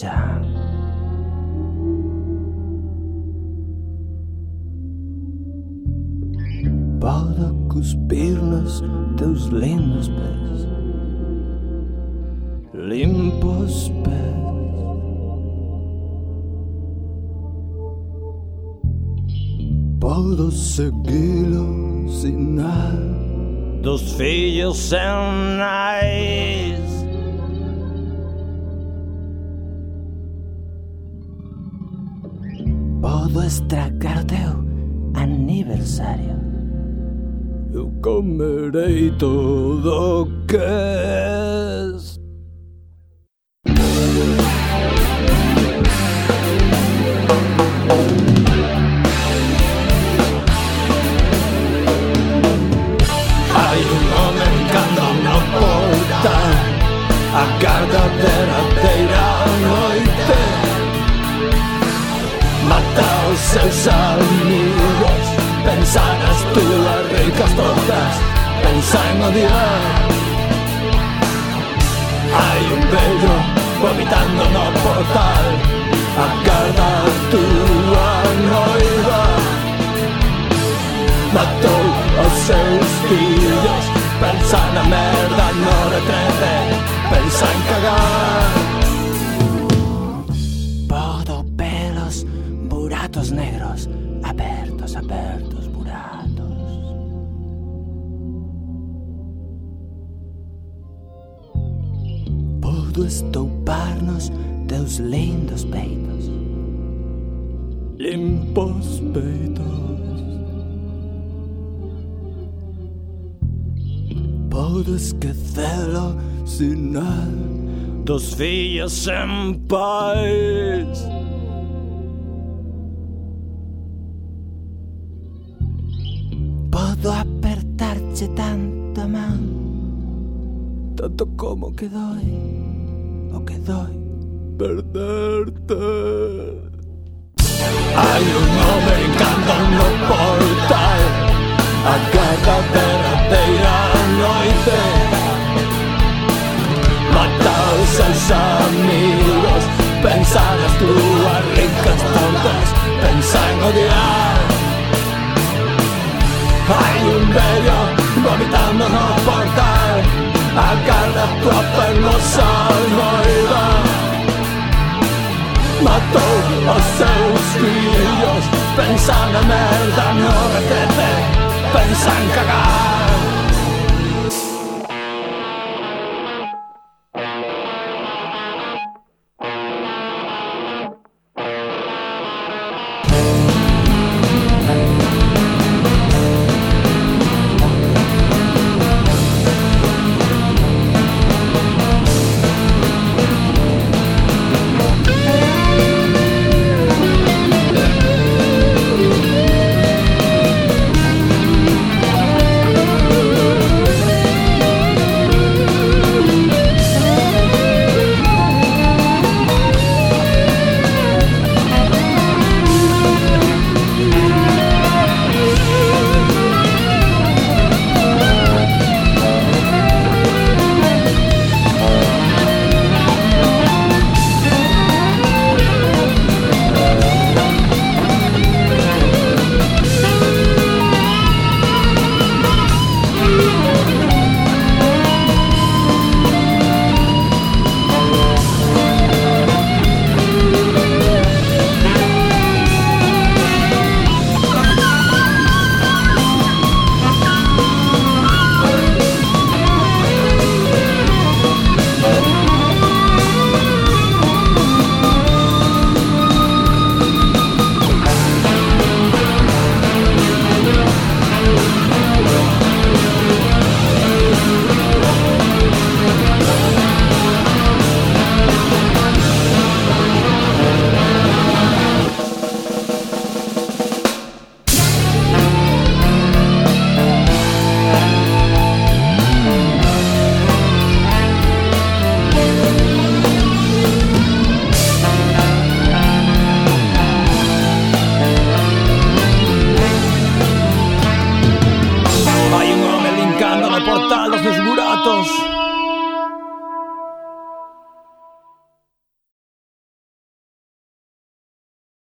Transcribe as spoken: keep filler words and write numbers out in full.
menjar. Pode cuspir-nos teus lindos pés, limpos pés. Podo seguir o sinal dos fillos sem nais. Podo estragar o teu aniversario. Eu comerei todo o que és. Hai un home cando no portal, a carga derradeira noite. Mata os seus amigos, pensa nas túas ricas tortas, pensa en odiar. Hai un vello vomitando no portal, agarda a túa noiva. Matou os seus fillos, pensa na merda no retrete, pensa en cagar. Podo pelos buratos negros, abertos, abertos buratos. Podo estouparnos teus lindos peitos, limpos peitos. Podo esquecelo sinal dos fillos sem pais. Podo apertarche tanto a man, tanto como que doi, o que doi perderte. Hai un home cando no portal, a cada derradeira noite. Mata os seus amigos, pensa nas túas ricas tontas, pensa en odiar. Hai un vello vomitando no portal, agarda a tua fermosa noiva. Matou os seus fillos, pensa na merda no retrete, pensa en cagar.